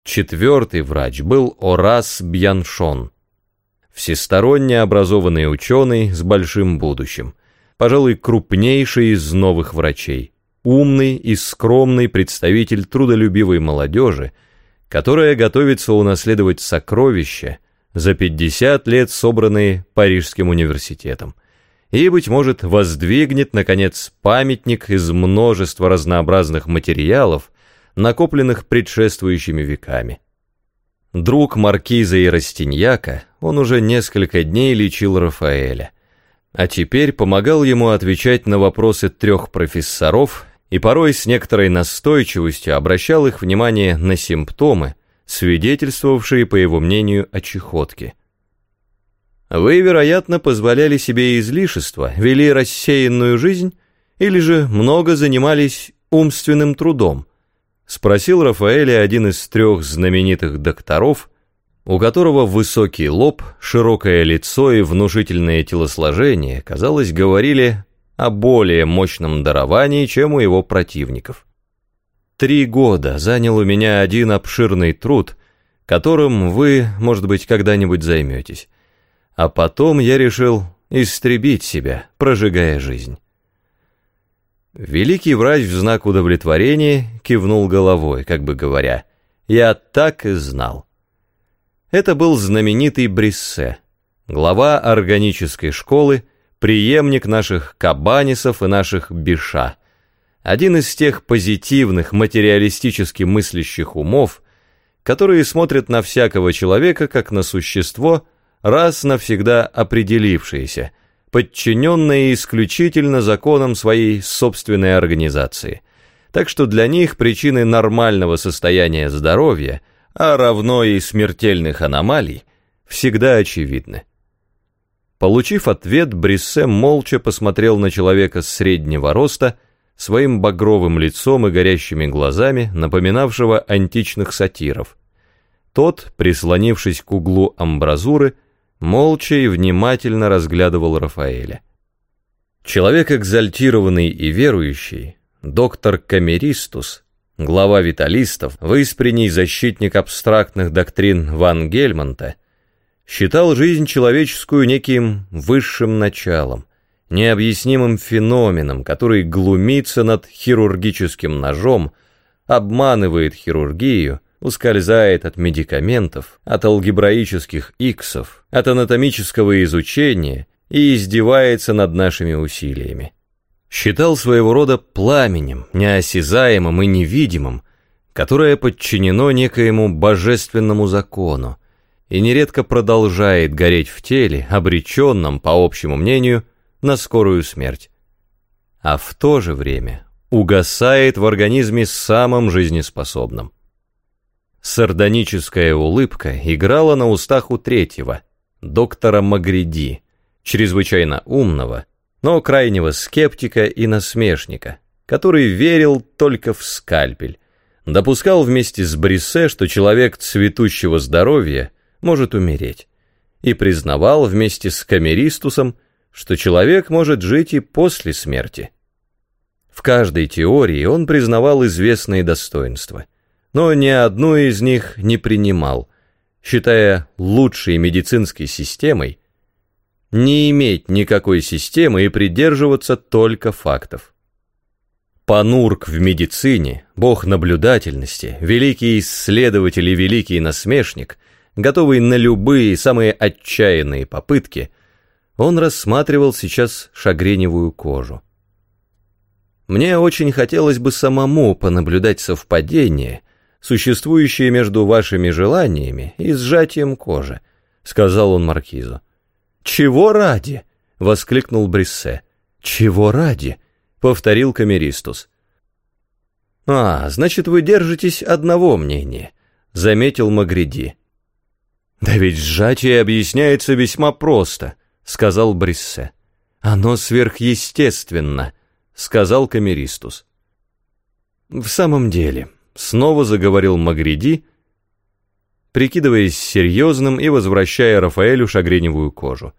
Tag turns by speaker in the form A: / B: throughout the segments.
A: Четвертый врач был Орас Бьяншон, всесторонне образованный ученый с большим будущим, пожалуй, крупнейший из новых врачей, умный и скромный представитель трудолюбивой молодежи, которая готовится унаследовать сокровища, за 50 лет собранные Парижским университетом, и, быть может, воздвигнет, наконец, памятник из множества разнообразных материалов, накопленных предшествующими веками. Друг маркиза и Растиньяка, он уже несколько дней лечил Рафаэля, а теперь помогал ему отвечать на вопросы 3 профессоров и порой с некоторой настойчивостью обращал их внимание на симптомы, свидетельствовавшие, по его мнению, о чахотке. Вы, вероятно, позволяли себе излишества, вели рассеянную жизнь или же много занимались умственным трудом? Спросил Рафаэля один из 3 знаменитых докторов, у которого высокий лоб, широкое лицо и внушительное телосложение, казалось, говорили о более мощном даровании, чем у его противников. 3 года занял у меня один обширный труд, которым вы, может быть, когда-нибудь займетесь. А потом я решил истребить себя, прожигая жизнь. Великий врач в знак удовлетворения кивнул головой, как бы говоря: «Я так и знал». Это был знаменитый Бриссе, глава органической школы, преемник наших Кабанисов и наших Биша, один из тех позитивных, материалистически мыслящих умов, которые смотрят на всякого человека как на существо, раз навсегда определившееся, подчиненное исключительно законам своей собственной организации. Так что для них причины нормального состояния здоровья, а равно и смертельных аномалий, всегда очевидны. Получив ответ, Бриссе молча посмотрел на человека среднего роста, своим багровым лицом и горящими глазами, напоминавшего античных сатиров. Тот, прислонившись к углу амбразуры, молча и внимательно разглядывал Рафаэля. Человек экзальтированный и верующий, доктор Камеристус, глава виталистов, выспренний защитник абстрактных доктрин Ван Гельмонта, считал жизнь человеческую неким высшим началом, необъяснимым феноменом, который глумится над хирургическим ножом, обманывает хирургию, ускользает от медикаментов, от алгебраических иксов, от анатомического изучения и издевается над нашими усилиями. Считал своего рода пламенем, неосязаемым и невидимым, которое подчинено некоему божественному закону и нередко продолжает гореть в теле, обреченном, по общему мнению, на скорую смерть, а в то же время угасает в организме самым жизнеспособным. Сардоническая улыбка играла на устах у 3-го, доктора Магриди, чрезвычайно умного, но крайнего скептика и насмешника, который верил только в скальпель, допускал вместе с Бриссе, что человек цветущего здоровья может умереть, и признавал вместе с Камеристусом, что человек может жить и после смерти. В каждой теории он признавал известные достоинства, но ни одну из них не принимал, считая лучшей медицинской системой не иметь никакой системы и придерживаться только фактов. Панурк в медицине, бог наблюдательности, великий исследователь и великий насмешник, готовый на любые самые отчаянные попытки, он рассматривал сейчас шагреневую кожу. Мне очень хотелось бы самому понаблюдать совпадение, существующее между вашими желаниями и сжатием кожи, сказал он маркизу. «Чего ради?» — воскликнул Бриссе. «Чего ради?» — повторил Камеристус. «А, значит, вы держитесь одного мнения», — заметил Магриди. «Да ведь сжатие объясняется весьма просто», — сказал Бриссе. «Оно сверхъестественно», — сказал Камеристус. «В самом деле», — снова заговорил Магриди, прикидываясь серьезным и возвращая Рафаэлю шагреневую кожу.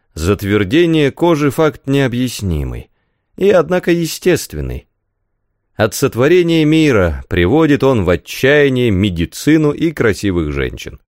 A: «Затвердение кожи — факт необъяснимый, и, однако, естественный. От сотворения мира приводит он в отчаяние медицину и красивых женщин.